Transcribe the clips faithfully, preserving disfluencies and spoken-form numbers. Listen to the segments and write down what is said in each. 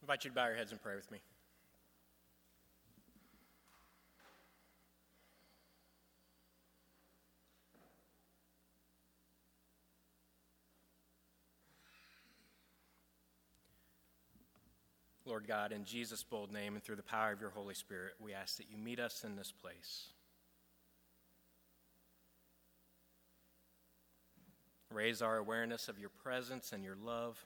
invite you to bow your heads and pray with me. Lord God, in Jesus' bold name and through the power of your Holy Spirit, we ask that you meet us in this place. Raise our awareness of your presence and your love,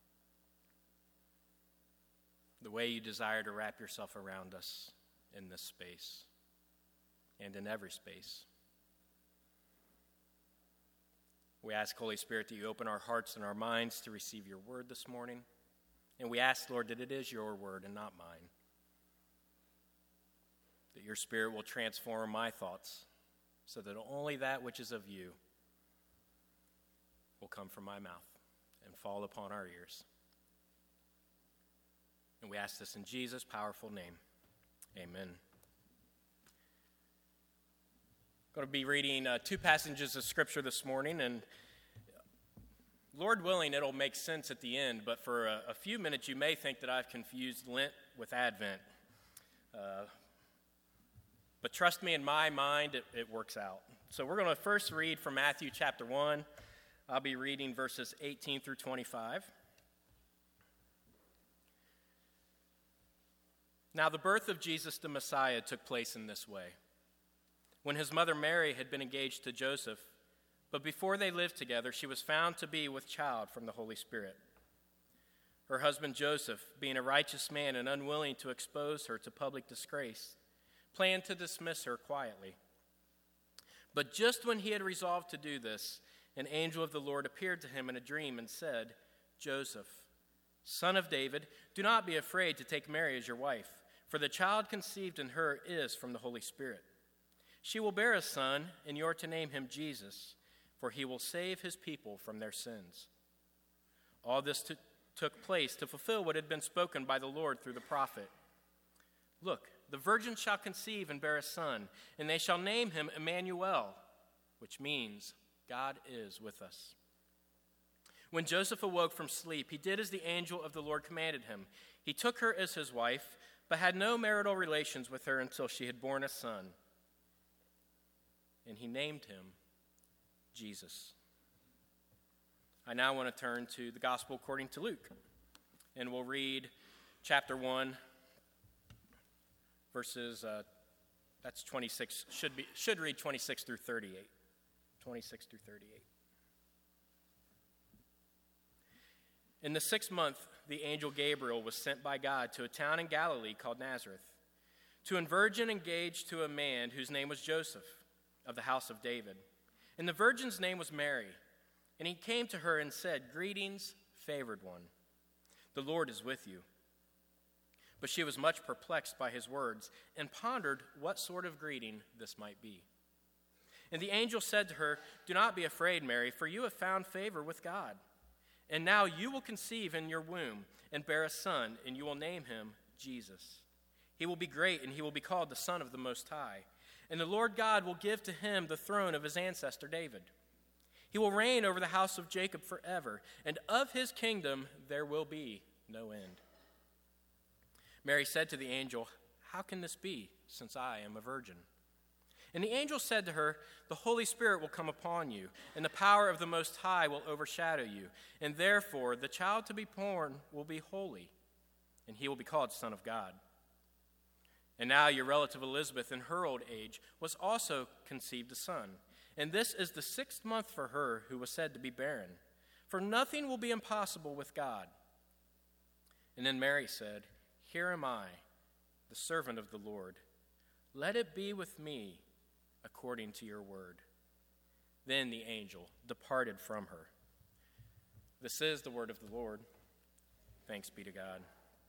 the way you desire to wrap yourself around us in this space and in every space. We ask, Holy Spirit, that you open our hearts and our minds to receive your word this morning. And we ask, Lord, that it is your word and not mine. That your Spirit will transform my thoughts so that only that which is of you will come from my mouth and fall upon our ears. And we ask this in Jesus' powerful name. Amen. I'm going to be reading uh, two passages of Scripture this morning, and Lord willing, it'll make sense at the end, but for a, a few minutes you may think that I've confused Lent with Advent. Uh, but trust me, in my mind, it, it works out. So we're going to first read from Matthew chapter one. I'll be reading verses eighteen through twenty-five. Now the birth of Jesus the Messiah took place in this way. When his mother Mary had been engaged to Joseph, but before they lived together, she was found to be with child from the Holy Spirit. Her husband Joseph, being a righteous man and unwilling to expose her to public disgrace, planned to dismiss her quietly. But just when he had resolved to do this, an angel of the Lord appeared to him in a dream and said, "Joseph, son of David, do not be afraid to take Mary as your wife, for the child conceived in her is from the Holy Spirit. She will bear a son, and you are to name him Jesus, for he will save his people from their sins." All this t- took place to fulfill what had been spoken by the Lord through the prophet. "Look, the virgin shall conceive and bear a son, and they shall name him Emmanuel," which means God is with us. When Joseph awoke from sleep, he did as the angel of the Lord commanded him. He took her as his wife, but had no marital relations with her until she had borne a son. And he named him Jesus. I now want to turn to the Gospel according to Luke, and we'll read chapter one, verses, uh, that's twenty-six, should be should read twenty-six through thirty-eight. twenty-six through thirty-eight. In the sixth month, the angel Gabriel was sent by God to a town in Galilee called Nazareth, to a virgin engaged to a man whose name was Joseph, of the house of David. And the virgin's name was Mary. And he came to her and said, "Greetings, favored one. The Lord is with you." But she was much perplexed by his words and pondered what sort of greeting this might be. And the angel said to her, "Do not be afraid, Mary, for you have found favor with God. And now you will conceive in your womb and bear a son, and you will name him Jesus. He will be great, and he will be called the Son of the Most High. And the Lord God will give to him the throne of his ancestor David. He will reign over the house of Jacob forever, and of his kingdom there will be no end." Mary said to the angel, "How can this be, since I am a virgin?" And the angel said to her, "The Holy Spirit will come upon you, and the power of the Most High will overshadow you. And therefore the child to be born will be holy, and he will be called Son of God. And now your relative Elizabeth, in her old age, was also conceived a son. And this is the sixth month for her who was said to be barren. For nothing will be impossible with God." And then Mary said, "Here am I, the servant of the Lord. Let it be with me according to your word." Then the angel departed from her. This is the word of the Lord. Thanks be to God.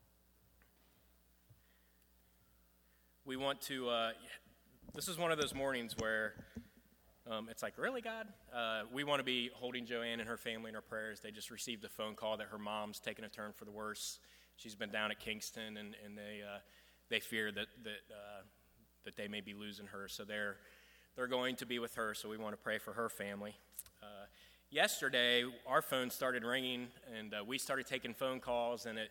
We want to, uh, this is one of those mornings where um, it's like, really, God? Uh, we want to be holding Joanne and her family in our prayers. They just received a phone call that her mom's taken a turn for the worse. She's been down at Kingston, and, and they uh, they fear that that uh, that they may be losing her. So they're they're going to be with her, so we want to pray for her family. Uh, yesterday, our phone started ringing, and uh, we started taking phone calls, and it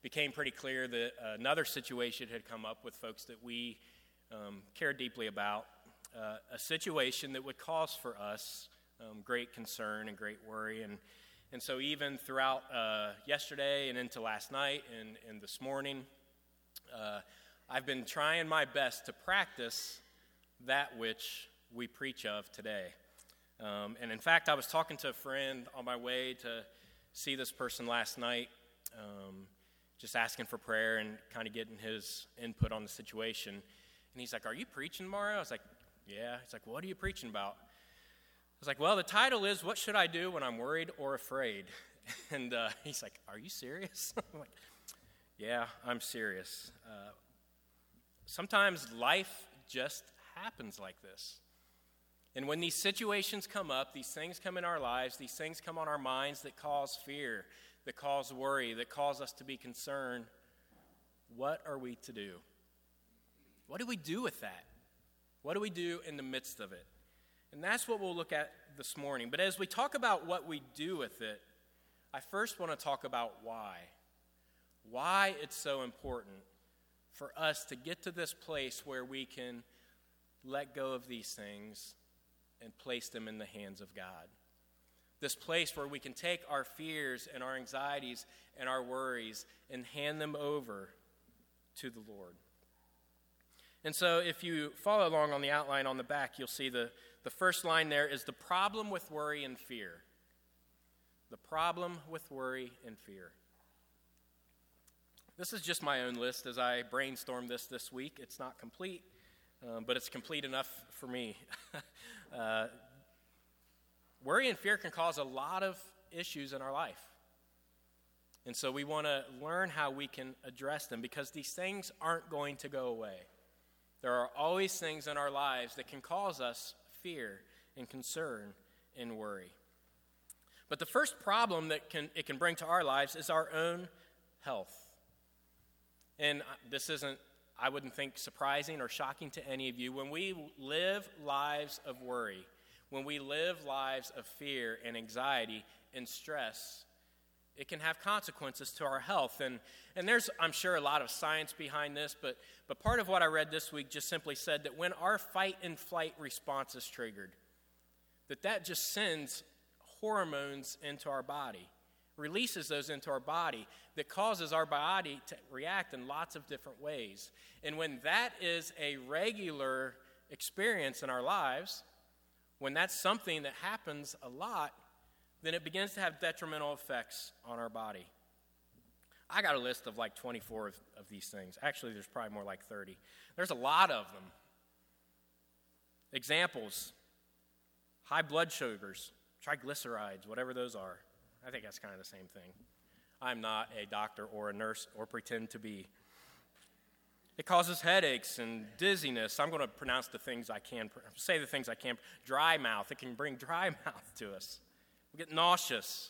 became pretty clear that another situation had come up with folks that we um, cared deeply about, uh, a situation that would cause for us um, great concern and great worry. And, and so even throughout uh, yesterday and into last night and, and this morning, uh, I've been trying my best to practice that which we preach of today. Um, and in fact, I was talking to a friend on my way to see this person last night, um, just asking for prayer and kind of getting his input on the situation. And he's like, "Are you preaching tomorrow?" I was like, "Yeah." He's like, "What are you preaching about?" I was like, "Well, the title is, What Should I Do When I'm Worried or Afraid?" And uh, he's like, "Are you serious?" I'm like, "Yeah, I'm serious." Uh, sometimes life just happens like this. And when these situations come up, these things come in our lives, these things come on our minds that cause fear, that cause worry, that cause us to be concerned, what are we to do? What do we do with that? What do we do in the midst of it? And that's what we'll look at this morning. But as we talk about what we do with it, I first want to talk about why. Why it's so important for us to get to this place where we can let go of these things and place them in the hands of God. This place where we can take our fears and our anxieties and our worries and hand them over to the Lord. And so if you follow along on the outline on the back, you'll see the, the first line there is the problem with worry and fear. The problem with worry and fear. This is just my own list as I brainstormed this this week. It's not complete, um, but it's complete enough for me. uh, worry and fear can cause a lot of issues in our life. And so we want to learn how we can address them because these things aren't going to go away. There are always things in our lives that can cause us fear and concern and worry. But the first problem that can it can bring to our lives is our own health. And this isn't, I wouldn't think, surprising or shocking to any of you. When we live lives of worry, when we live lives of fear and anxiety and stress, it can have consequences to our health. And and there's, I'm sure, a lot of science behind this, but, but part of what I read this week just simply said that when our fight and flight response is triggered, that that just sends hormones into our body, releases those into our body that causes our body to react in lots of different ways. And when that is a regular experience in our lives, when that's something that happens a lot, then it begins to have detrimental effects on our body. I got a list of like twenty-four of, of these things. Actually, there's probably more like thirty. There's a lot of them. Examples: high blood sugars, triglycerides, whatever those are. I think that's kind of the same thing. I'm not a doctor or a nurse or pretend to be. It causes headaches and dizziness. I'm going to pronounce the things I can, say the things I can. Dry mouth. It can bring dry mouth to us. We get nauseous.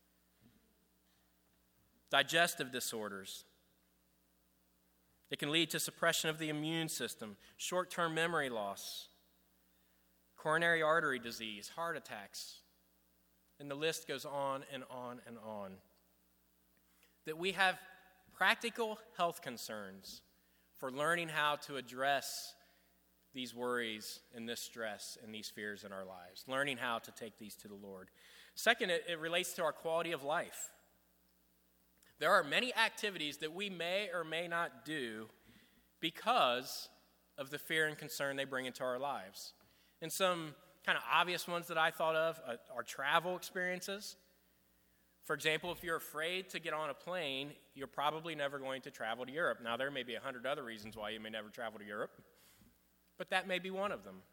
Digestive disorders. It can lead to suppression of the immune system, short-term memory loss, coronary artery disease, heart attacks, and the list goes on and on and on. That we have practical health concerns for learning how to address these worries and this stress and these fears in our lives, learning how to take these to the Lord. Second, it, it relates to our quality of life. There are many activities that we may or may not do because of the fear and concern they bring into our lives. And some kind of obvious ones that I thought of uh, are travel experiences. For example, if you're afraid to get on a plane, you're probably never going to travel to Europe. Now, there may be a hundred other reasons why you may never travel to Europe, but that may be one of them.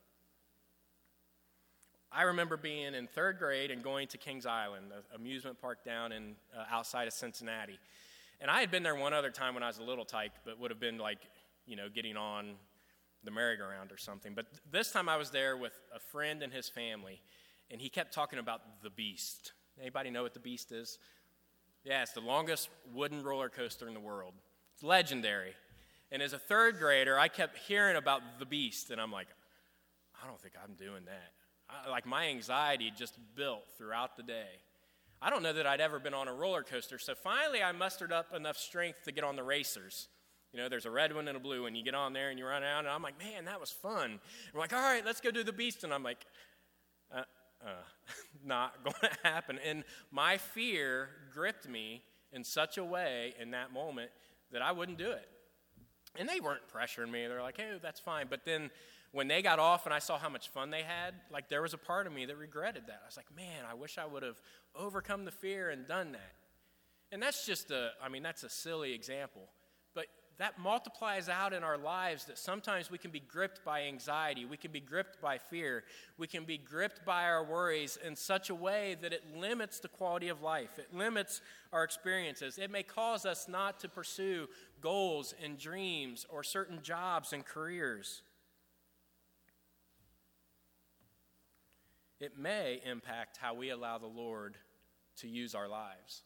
I remember being in third grade and going to Kings Island, an amusement park down in uh, outside of Cincinnati. And I had been there one other time when I was a little tyke, but would have been like, you know, getting on the merry-go-round or something. But this time I was there with a friend and his family, and he kept talking about the Beast. Anybody know what the Beast is? Yeah, it's the longest wooden roller coaster in the world. It's legendary. And as a third grader, I kept hearing about the Beast, and I'm like, I don't think I'm doing that. I, like my anxiety just built throughout the day. I don't know that I'd ever been on a roller coaster. So finally I mustered up enough strength to get on the racers. You know, there's a red one and a blue one. You get on there and you run out, and I'm like, man, that was fun. And we're like, all right, let's go do the beast. And I'm like, uh, uh, not going to happen. And my fear gripped me in such a way in that moment that I wouldn't do it. And they weren't pressuring me. They're like, hey, that's fine. But then when they got off and I saw how much fun they had, like there was a part of me that regretted that. I was like, man, I wish I would have overcome the fear and done that. And that's just a, I mean, that's a silly example. But that multiplies out in our lives that sometimes we can be gripped by anxiety. We can be gripped by fear. We can be gripped by our worries in such a way that it limits the quality of life. It limits our experiences. It may cause us not to pursue goals and dreams or certain jobs and careers. It may impact how we allow the Lord to use our lives.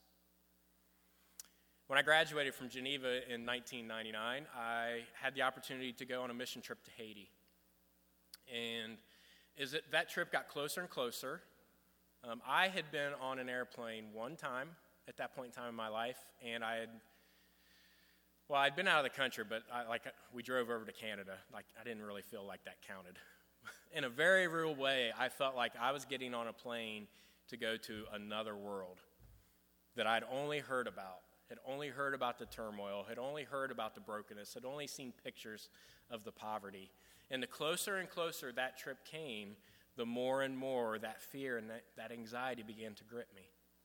When I graduated from Geneva in nineteen ninety-nine, I had the opportunity to go on a mission trip to Haiti. And as it, that trip got closer and closer, um, I had been on an airplane one time at that point in time in my life, and I had, well, I'd been out of the country, but I, like we drove over to Canada. Like I didn't really feel like that counted. In a very real way, I felt like I was getting on a plane to go to another world that I'd only heard about. Had only heard about the turmoil, had only heard about the brokenness, had only seen pictures of the poverty. And the closer and closer that trip came, the more and more that fear and that, that anxiety began to grip me.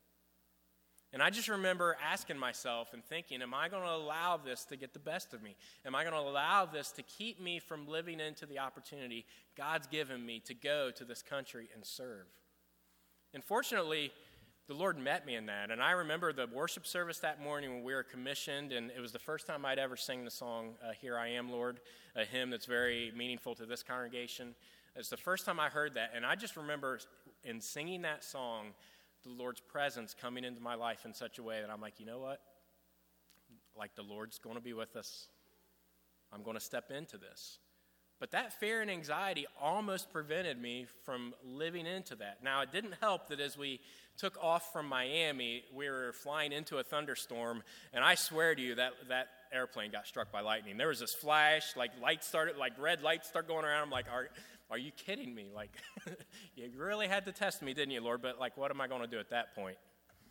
And I just remember asking myself and thinking, am I going to allow this to get the best of me? Am I going to allow this to keep me from living into the opportunity God's given me to go to this country and serve? And fortunately, the Lord met me in that, and I remember the worship service that morning when we were commissioned, and it was the first time I'd ever sang the song, uh, Here I Am, Lord, a hymn that's very meaningful to this congregation. It's the first time I heard that, and I just remember in singing that song, the Lord's presence coming into my life in such a way that I'm like, you know what? Like the Lord's going to be with us. I'm going to step into this. But that fear and anxiety almost prevented me from living into that. Now, it didn't help that as we took off from Miami, we were flying into a thunderstorm, and I swear to you that that airplane got struck by lightning. There was this flash, like lights started, like red lights start going around. I'm like, are, are you kidding me? Like, you really had to test me, didn't you, Lord? But like, what am I going to do at that point?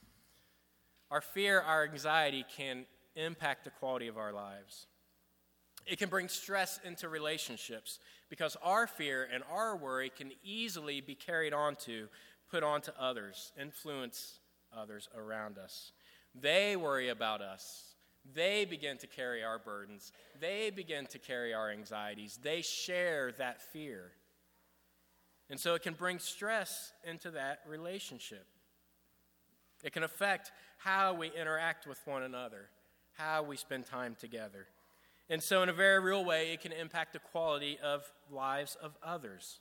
Our fear, our anxiety can impact the quality of our lives. It can bring stress into relationships because our fear and our worry can easily be carried on to, put onto others, influence others around us. They worry about us. They begin to carry our burdens. They begin to carry our anxieties. They share that fear. And so it can bring stress into that relationship. It can affect how we interact with one another, how we spend time together. And so in a very real way, it can impact the quality of lives of others.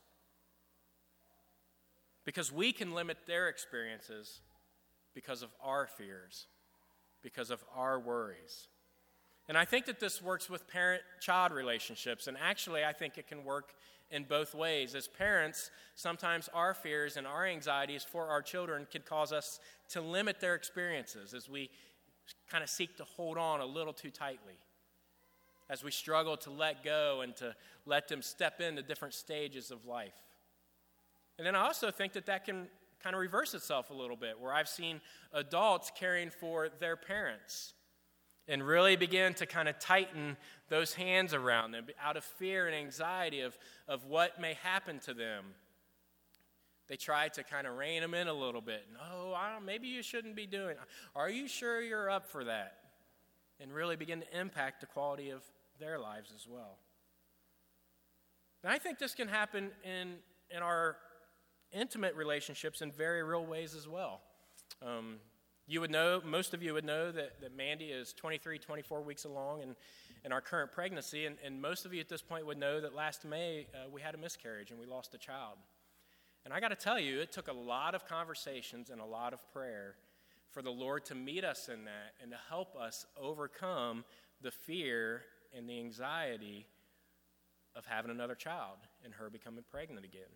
Because we can limit their experiences because of our fears, because of our worries. And I think that this works with parent-child relationships. And actually, I think it can work in both ways. As parents, sometimes our fears and our anxieties for our children can cause us to limit their experiences as we kind of seek to hold on a little too tightly, as we struggle to let go and to let them step into different stages of life. And then I also think that that can kind of reverse itself a little bit, where I've seen adults caring for their parents and really begin to kind of tighten those hands around them out of fear and anxiety of, of what may happen to them. They try to kind of rein them in a little bit. No, I don't, maybe you shouldn't be doing it. Are you sure you're up for that? And really begin to impact the quality of their lives as well. And I think this can happen in, in our intimate relationships in very real ways as well. Um, you would know, most of you would know that, that Mandy is twenty-three, twenty-four weeks along in, in our current pregnancy, and, and most of you at this point would know that last May uh, we had a miscarriage and we lost a child. And I got to tell you, it took a lot of conversations and a lot of prayer for the Lord to meet us in that and to help us overcome the fear and the anxiety of having another child and her becoming pregnant again.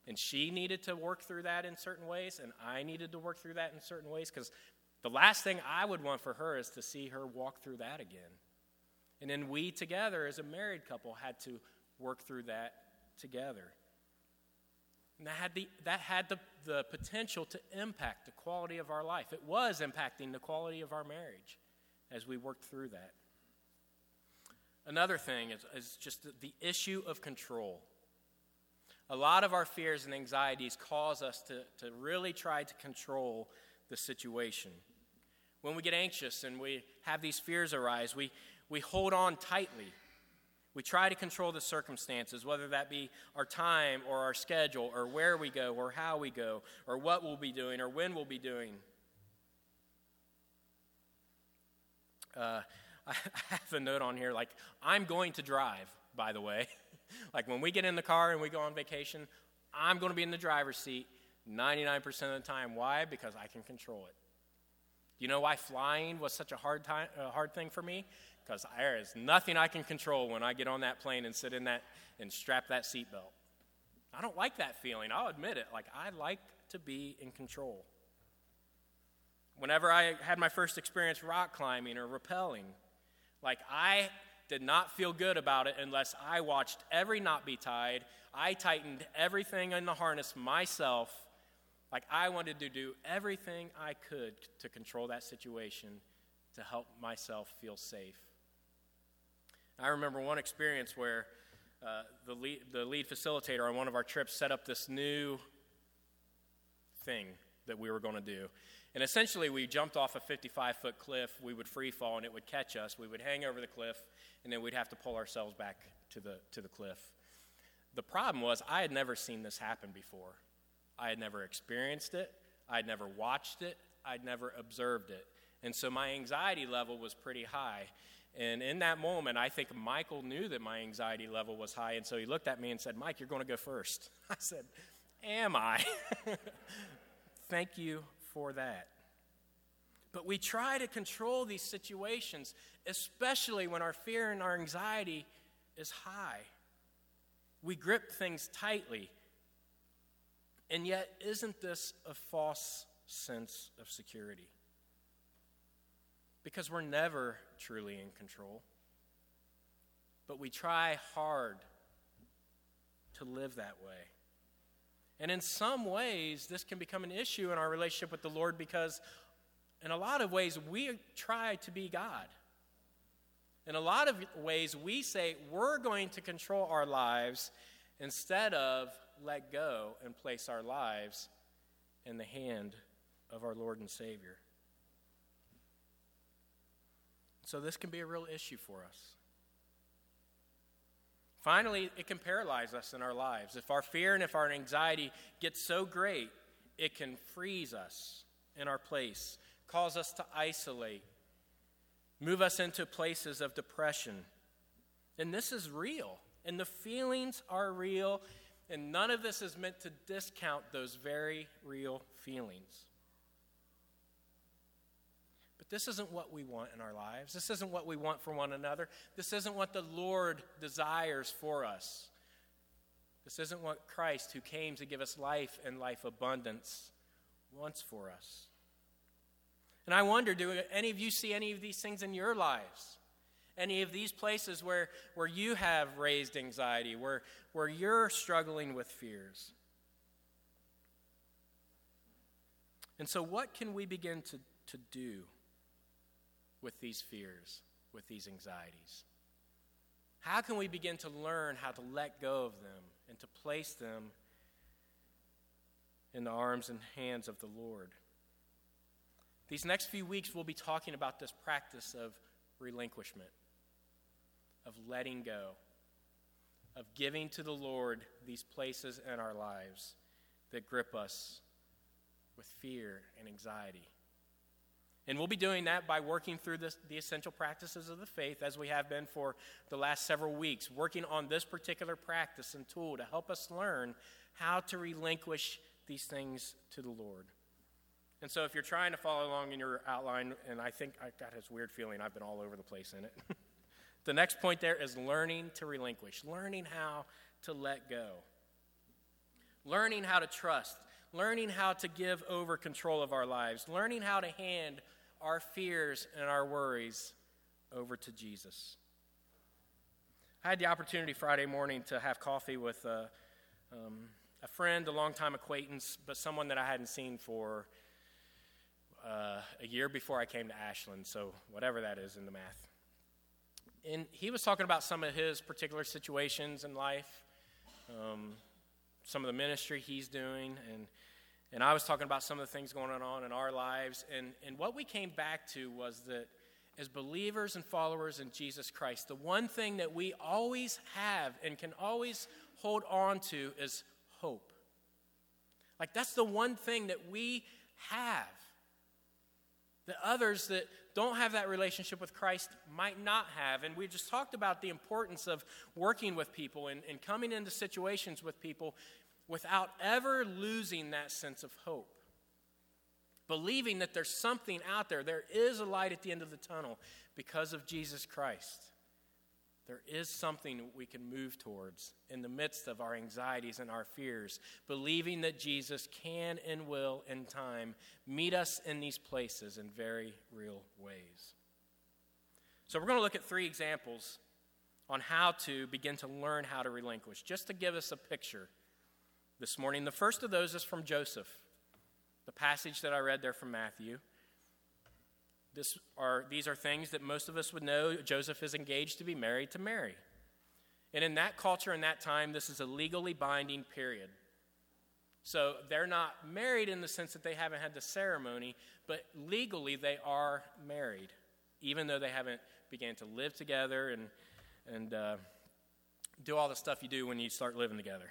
And she needed to work through that in certain ways, and I needed to work through that in certain ways, because the last thing I would want for her is to see her walk through that again. And then we together as a married couple had to work through that together. And that had the, that had the, the potential to impact the quality of our life. It was impacting the quality of our marriage as we worked through that. Another thing is, is just the, the issue of control. A lot of our fears and anxieties cause us to, to really try to control the situation. When we get anxious and we have these fears arise, we, we hold on tightly. We try to control the circumstances, whether that be our time or our schedule or where we go or how we go or what we'll be doing or when we'll be doing. Uh, I have a note on here like, I'm going to drive, by the way. Like when we get in the car and we go on vacation, I'm going to be in the driver's seat ninety-nine percent of the time. Why? Because I can control it. Do you know why flying was such a hard time, a hard thing for me? Because there is nothing I can control when I get on that plane and sit in that and strap that seatbelt. I don't like that feeling. I'll admit it. Like, I like to be in control. Whenever I had my first experience rock climbing or rappelling, like, I did not feel good about it unless I watched every knot be tied. I tightened everything in the harness myself. Like, I wanted to do everything I could to control that situation to help myself feel safe. I remember one experience where uh, the, lead, the lead facilitator on one of our trips set up this new thing that we were going to do. And essentially, we jumped off a fifty-five-foot cliff. We would free fall, and it would catch us. We would hang over the cliff, and then we'd have to pull ourselves back to the to the cliff. The problem was I had never seen this happen before. I had never experienced it. I had never watched it. I'd never observed it. And so my anxiety level was pretty high. And in that moment, I think Michael knew that my anxiety level was high, and so he looked at me and said, "Mike, you're going to go first." I said, "Am I?" Thank you for that. But we try to control these situations, especially when our fear and our anxiety is high. We grip things tightly. And yet, isn't this a false sense of security? Because we're never truly in control. But we try hard to live that way. And in some ways, this can become an issue in our relationship with the Lord because in a lot of ways, we try to be God. In a lot of ways, we say we're going to control our lives instead of let go and place our lives in the hand of our Lord and Savior. So this can be a real issue for us. Finally, it can paralyze us in our lives. If our fear and if our anxiety gets so great, it can freeze us in our place, cause us to isolate, move us into places of depression. And this is real, and the feelings are real, and none of this is meant to discount those very real feelings. But this isn't what we want in our lives. This isn't what we want for one another. This isn't what the Lord desires for us. This isn't what Christ, who came to give us life and life abundance, wants for us. And I wonder, do any of you see any of these things in your lives? Any of these places where, where you have raised anxiety, where, where you're struggling with fears? And so what can we begin to, to do with these fears, with these anxieties? How can we begin to learn how to let go of them and to place them in the arms and hands of the Lord? These next few weeks, we'll be talking about this practice of relinquishment, of letting go, of giving to the Lord these places in our lives that grip us with fear and anxiety. And we'll be doing that by working through this, the essential practices of the faith, as we have been for the last several weeks, working on this particular practice and tool to help us learn how to relinquish these things to the Lord. And so if you're trying to follow along in your outline, and I think I've got this weird feeling I've been all over the place in it, the next point there is learning to relinquish, learning how to let go. learning how to trust, learning how to give over control of our lives, learning how to hand our fears and our worries over to Jesus. I had the opportunity Friday morning to have coffee with a, um, a friend, a longtime acquaintance, but someone that I hadn't seen for uh, a year before I came to Ashland, so whatever that is in the math. And he was talking about some of his particular situations in life, um, some of the ministry he's doing, and and I was talking about some of the things going on in our lives. And, and what we came back to was that as believers and followers in Jesus Christ, the one thing that we always have and can always hold on to is hope. Like, that's the one thing that we have that others that don't have that relationship with Christ might not have. And we just talked about the importance of working with people and, and coming into situations with people without ever losing that sense of hope. Believing that there's something out there. There is a light at the end of the tunnel because of Jesus Christ. There is something we can move towards in the midst of our anxieties and our fears. Believing that Jesus can and will in time meet us in these places in very real ways. So we're going to look at three examples on how to begin to learn how to relinquish, just to give us a picture this morning. The first of those is from Joseph, the passage that I read there from Matthew. This are, these are things that most of us would know. Joseph is engaged to be married to Mary. And in that culture, in that time, this is a legally binding period. So they're not married in the sense that they haven't had the ceremony, but legally they are married, even though they haven't began to live together and, and uh, do all the stuff you do when you start living together.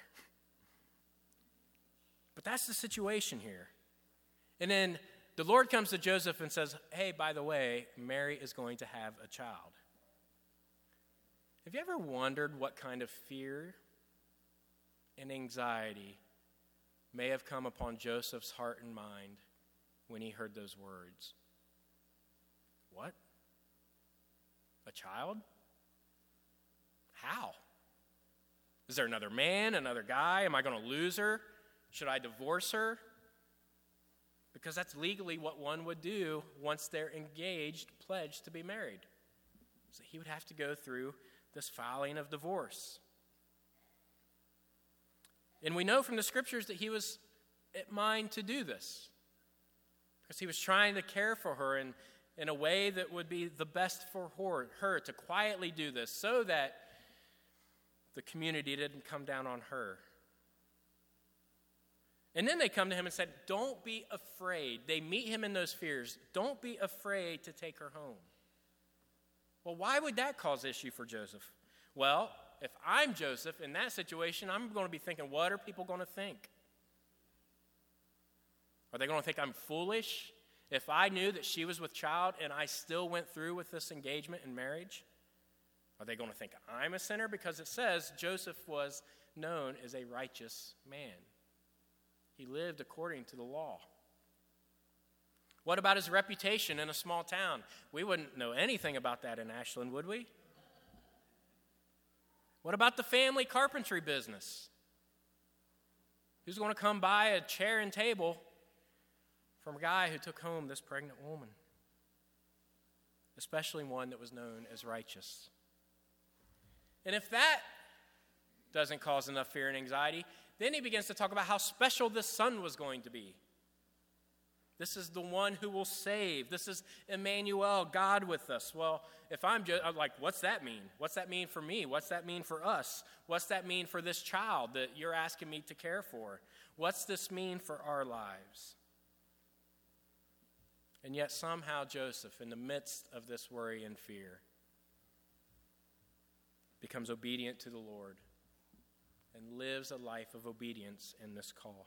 But that's the situation here. And then the Lord comes to Joseph and says, hey, by the way, Mary is going to have a child. Have you ever wondered what kind of fear and anxiety may have come upon Joseph's heart and mind when he heard those words? What? A child? How? Is there another man, another guy? Am I going to lose her? Should I divorce her? Because that's legally what one would do once they're engaged, pledged to be married. So he would have to go through this filing of divorce. And we know from the scriptures that he was at mind to do this, because he was trying to care for her in, in a way that would be the best for her, her to quietly do this so that the community didn't come down on her. And then they come to him and said, don't be afraid. They meet him in those fears. Don't be afraid to take her home. Well, why would that cause issue for Joseph? Well, if I'm Joseph in that situation, I'm going to be thinking, what are people going to think? Are they going to think I'm foolish if I knew that she was with child and I still went through with this engagement and marriage? Are they going to think I'm a sinner? Because it says Joseph was known as a righteous man. He lived according to the law. What about his reputation in a small town? We wouldn't know anything about that in Ashland, would we? What about the family carpentry business? Who's going to come buy a chair and table from a guy who took home this pregnant woman? Especially one that was known as righteous. And if that doesn't cause enough fear and anxiety, then he begins to talk about how special this son was going to be. This is the one who will save. This is Emmanuel, God with us. Well, if I'm just I'm like, what's that mean? What's that mean for me? What's that mean for us? What's that mean for this child that you're asking me to care for? What's this mean for our lives? And yet somehow Joseph, in the midst of this worry and fear, becomes obedient to the Lord and lives a life of obedience in this call.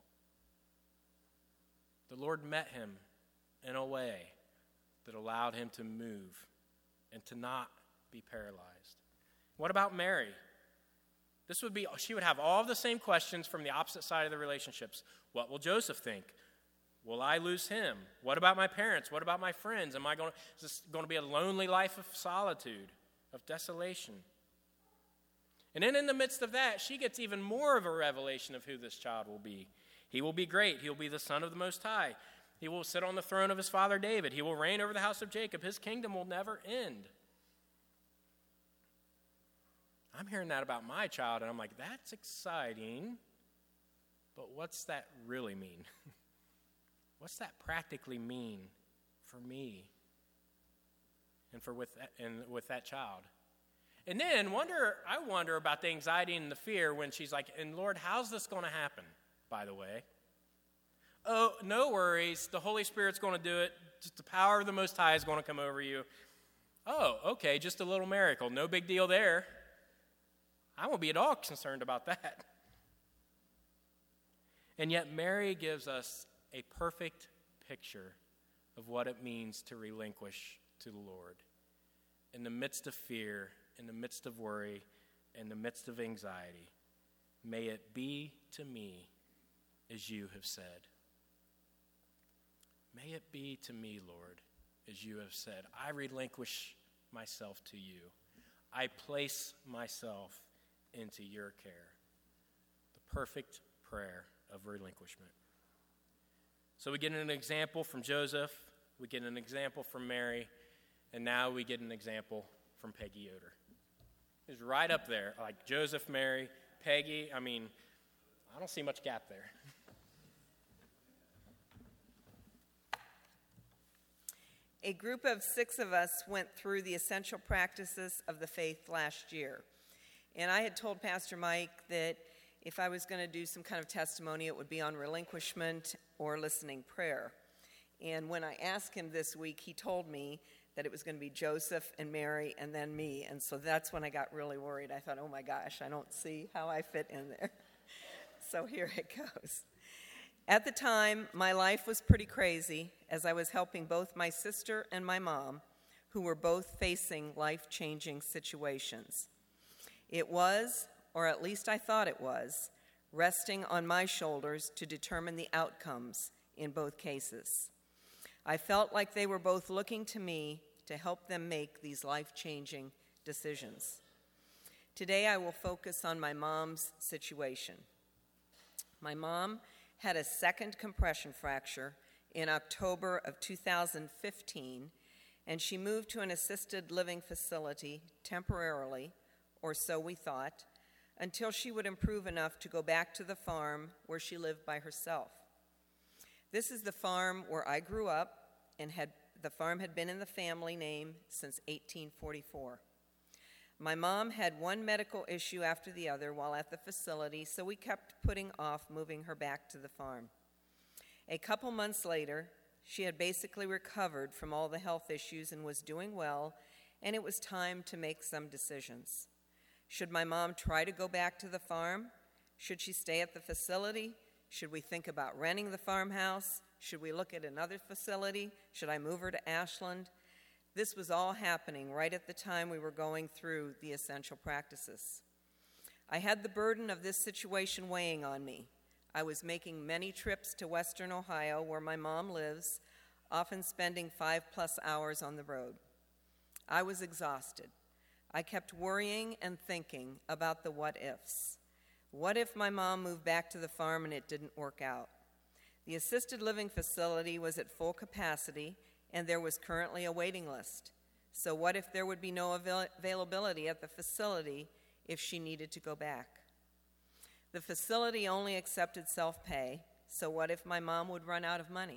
The Lord met him in a way that allowed him to move and to not be paralyzed. What about Mary? This would be, she would have all the same questions from the opposite side of the relationships. What will Joseph think? Will I lose him? What about my parents? What about my friends? Am I going to, is this going to be a lonely life of solitude, of desolation? And then in the midst of that, she gets even more of a revelation of who this child will be. He will be great. He will be the Son of the Most High. He will sit on the throne of his father David. He will reign over the house of Jacob. His kingdom will never end. I'm hearing that about my child, and I'm like, that's exciting, but what's that really mean? What's that practically mean for me and for with that, and with that child? And then wonder, I wonder about the anxiety and the fear when she's like, and Lord, how's this going to happen, by the way? Oh, no worries. The Holy Spirit's going to do it. Just the power of the Most High is going to come over you. Oh, okay, just a little miracle. No big deal there. I won't be at all concerned about that. And yet Mary gives us a perfect picture of what it means to relinquish to the Lord. In the midst of fear, in the midst of worry, in the midst of anxiety, may it be to me as you have said. May it be to me, Lord, as you have said. I relinquish myself to you. I place myself into your care. The perfect prayer of relinquishment. So we get an example from Joseph, we get an example from Mary, and now we get an example from Peggy Yoder. It's right up there, like Joseph, Mary, Peggy. I mean, I don't see much gap there. A group of six of us went through the essential practices of the faith last year. And I had told Pastor Mike that if I was going to do some kind of testimony, it would be on relinquishment or listening prayer. And when I asked him this week, he told me that it was going to be Joseph and Mary and then me. And so that's when I got really worried. I thought, oh my gosh, I don't see how I fit in there. So here it goes. At the time, my life was pretty crazy as I was helping both my sister and my mom, who were both facing life-changing situations. It was, or at least I thought it was, resting on my shoulders to determine the outcomes in both cases. I felt like they were both looking to me to help them make these life-changing decisions. Today, I will focus on my mom's situation. My mom had a second compression fracture in October of two thousand fifteen, and she moved to an assisted living facility temporarily, or so we thought, until she would improve enough to go back to the farm where she lived by herself. This is the farm where I grew up, and had the farm had been in the family name since eighteen forty-four. My mom had one medical issue after the other while at the facility, so we kept putting off moving her back to the farm. A couple months later, she had basically recovered from all the health issues and was doing well, and it was time to make some decisions. Should my mom try to go back to the farm? Should she stay at the facility? Should we think about renting the farmhouse? Should we look at another facility? Should I move her to Ashland? This was all happening right at the time we were going through the essential practices. I had the burden of this situation weighing on me. I was making many trips to Western Ohio, where my mom lives, often spending five-plus hours on the road. I was exhausted. I kept worrying and thinking about the what-ifs. What if my mom moved back to the farm and it didn't work out? The assisted living facility was at full capacity, and there was currently a waiting list. So what if there would be no avail- availability at the facility if she needed to go back? The facility only accepted self-pay, so what if my mom would run out of money?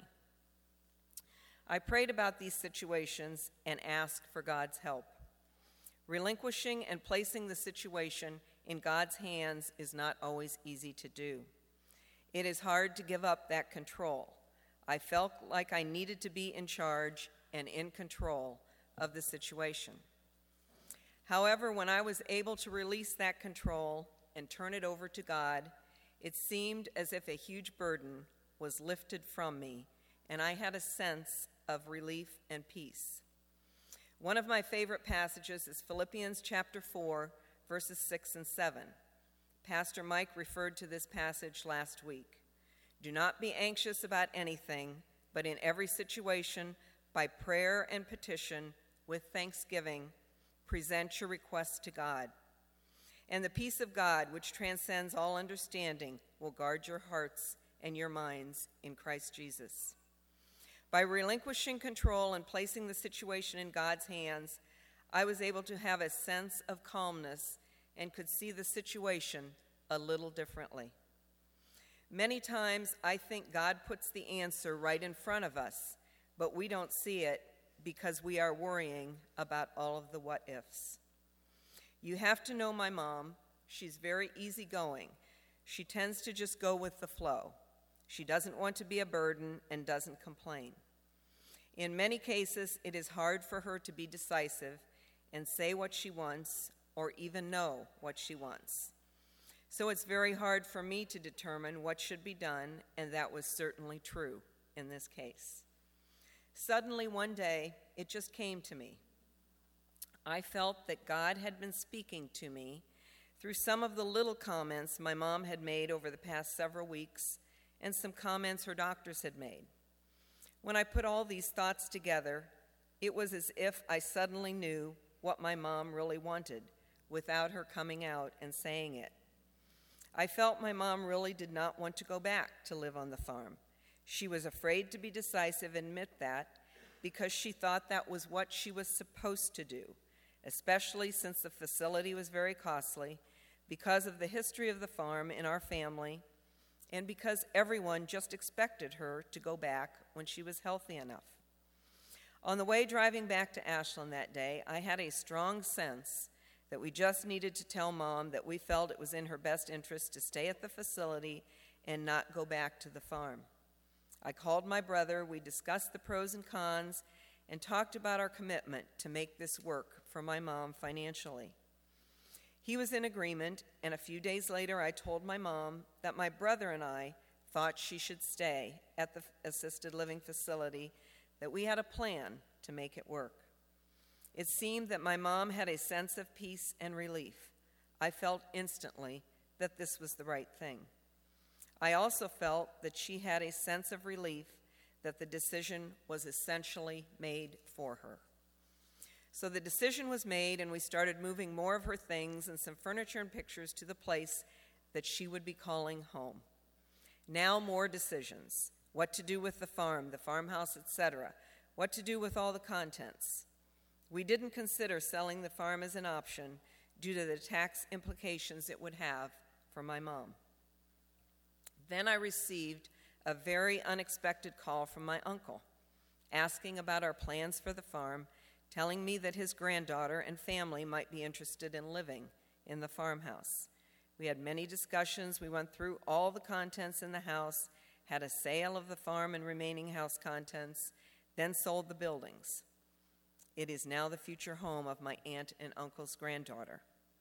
I prayed about these situations and asked for God's help. Relinquishing and placing the situation in God's hands is not always easy to do. It is hard to give up that control. I felt like I needed to be in charge and in control of the situation. However, when I was able to release that control and turn it over to God, it seemed as if a huge burden was lifted from me, and I had a sense of relief and peace. One of my favorite passages is Philippians chapter four, verses six and seven. Pastor Mike referred to this passage last week. Do not be anxious about anything, but in every situation, by prayer and petition, with thanksgiving, present your requests to God. And the peace of God, which transcends all understanding, will guard your hearts and your minds in Christ Jesus. By relinquishing control and placing the situation in God's hands, I was able to have a sense of calmness and could see the situation a little differently. Many times I think God puts the answer right in front of us, but we don't see it because we are worrying about all of the what-ifs. You have to know my mom. She's very easygoing. She tends to just go with the flow. She doesn't want to be a burden and doesn't complain. In many cases, it is hard for her to be decisive and say what she wants or even know what she wants. So it's very hard for me to determine what should be done, and that was certainly true in this case. Suddenly one day, it just came to me. I felt that God had been speaking to me through some of the little comments my mom had made over the past several weeks and some comments her doctors had made. When I put all these thoughts together, it was as if I suddenly knew what my mom really wanted without her coming out and saying it. I felt my mom really did not want to go back to live on the farm. She was afraid to be decisive and admit that because she thought that was what she was supposed to do, especially since the facility was very costly, because of the history of the farm in our family, and because everyone just expected her to go back when she was healthy enough. On the way driving back to Ashland that day, I had a strong sense that we just needed to tell Mom that we felt it was in her best interest to stay at the facility and not go back to the farm. I called my brother, we discussed the pros and cons, and talked about our commitment to make this work for my mom financially. He was in agreement, and a few days later I told my mom that my brother and I thought she should stay at the assisted living facility, that we had a plan to make it work. It seemed that my mom had a sense of peace and relief. I felt instantly that this was the right thing. I also felt that she had a sense of relief that the decision was essentially made for her. So the decision was made, and we started moving more of her things and some furniture and pictures to the place that she would be calling home. Now more decisions. What to do with the farm, the farmhouse, et cetera. What to do with all the contents. We didn't consider selling the farm as an option due to the tax implications it would have for my mom. Then I received a very unexpected call from my uncle, asking about our plans for the farm, telling me that his granddaughter and family might be interested in living in the farmhouse. We had many discussions. We went through all the contents in the house, had a sale of the farm and remaining house contents, then sold the buildings. It is now the future home of my aunt and uncle's granddaughter.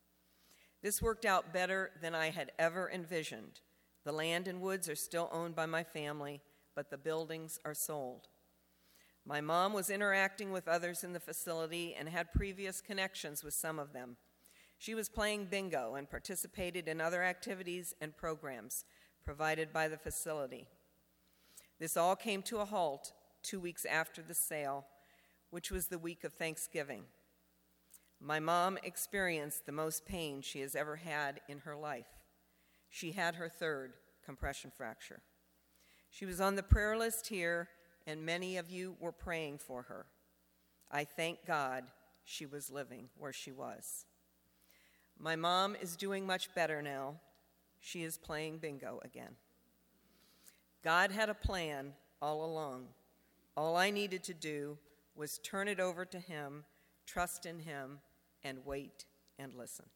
This worked out better than I had ever envisioned. The land and woods are still owned by my family, but the buildings are sold. My mom was interacting with others in the facility and had previous connections with some of them. She was playing bingo and participated in other activities and programs provided by the facility. This all came to a halt two weeks after the sale, which was the week of Thanksgiving. My mom experienced the most pain she has ever had in her life. She had her third compression fracture. She was on the prayer list here, and many of you were praying for her. I thank God she was living where she was. My mom is doing much better now. She is playing bingo again. God had a plan all along. All I needed to do was turn it over to him, trust in him, and wait and listen.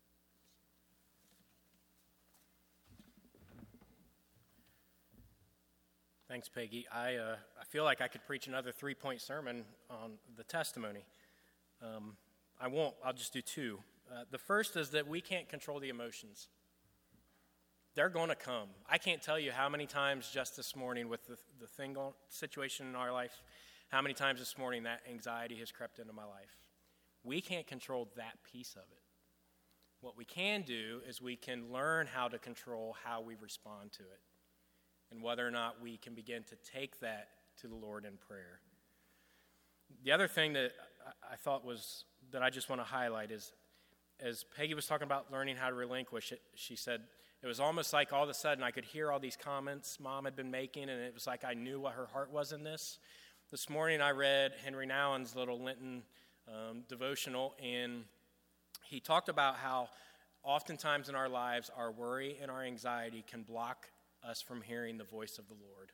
Thanks, Peggy. I, uh, I feel like I could preach another three-point sermon on the testimony. Um, I won't. I'll just do two. Uh, the first is that we can't control the emotions. They're going to come. I can't tell you how many times just this morning with the, the thing going, situation in our life, how many times this morning that anxiety has crept into my life. We can't control that piece of it. What we can do is we can learn how to control how we respond to it and whether or not we can begin to take that to the Lord in prayer. The other thing that I thought was, that I just want to highlight is, as Peggy was talking about learning how to relinquish it, she said it was almost like all of a sudden I could hear all these comments Mom had been making, and it was like I knew what her heart was in this. This morning I read Henry Nouwen's little Lenten um, devotional, and he talked about how oftentimes in our lives our worry and our anxiety can block us from hearing the voice of the Lord.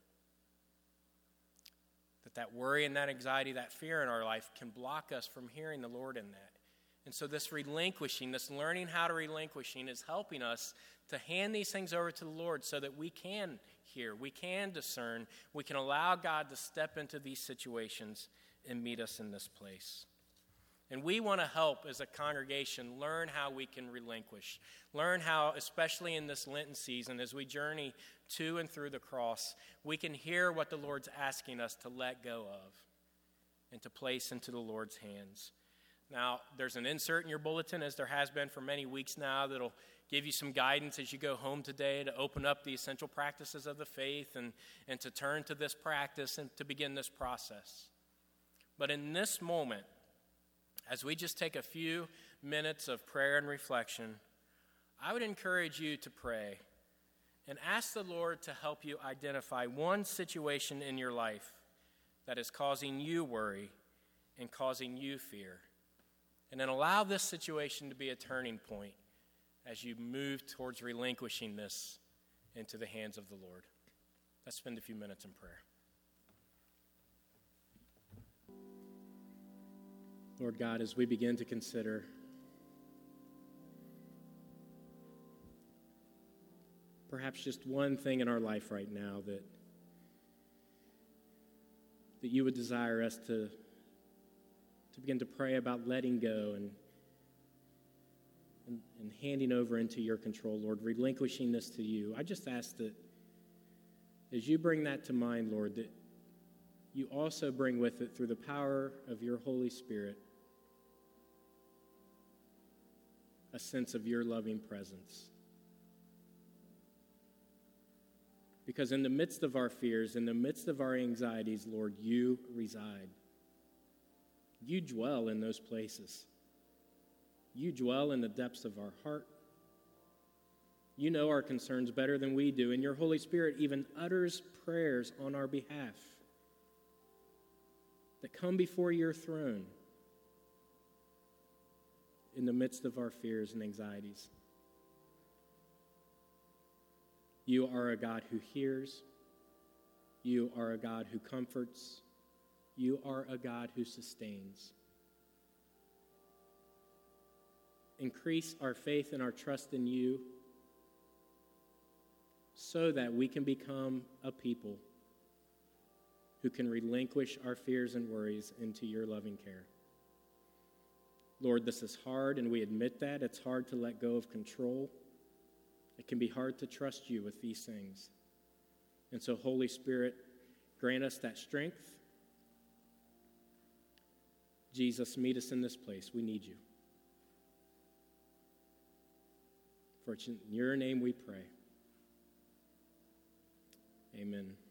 That that worry and that anxiety, that fear in our life can block us from hearing the Lord in that. And so this relinquishing, this learning how to relinquishing is helping us to hand these things over to the Lord so that we can hear, we can discern, we can allow God to step into these situations and meet us in this place. And we want to help as a congregation learn how we can relinquish, learn how, especially in this Lenten season, as we journey to and through the cross, we can hear what the Lord's asking us to let go of and to place into the Lord's hands. Now, there's an insert in your bulletin, as there has been for many weeks now, that'll give you some guidance as you go home today to open up the essential practices of the faith and, and to turn to this practice and to begin this process. But in this moment, as we just take a few minutes of prayer and reflection, I would encourage you to pray and ask the Lord to help you identify one situation in your life that is causing you worry and causing you fear. And then allow this situation to be a turning point as you move towards relinquishing this into the hands of the Lord. Let's spend a few minutes in prayer. Lord God, as we begin to consider perhaps just one thing in our life right now that, that you would desire us to to begin to pray about letting go and, and, and handing over into your control, Lord, relinquishing this to you. I just ask that as you bring that to mind, Lord, that you also bring with it, through the power of your Holy Spirit, a sense of your loving presence. Because in the midst of our fears, in the midst of our anxieties, Lord, you reside. You dwell in those places. You dwell in the depths of our heart. You know our concerns better than we do, and your Holy Spirit even utters prayers on our behalf that come before your throne in the midst of our fears and anxieties. You are a God who hears. You are a God who comforts. You are a God who sustains. Increase our faith and our trust in you so that we can become a people who can relinquish our fears and worries into your loving care. Lord, this is hard, and we admit that. It's hard to let go of control. It can be hard to trust you with these things. And so, Holy Spirit, grant us that strength. Jesus, meet us in this place. We need you. For it's in your name we pray. Amen.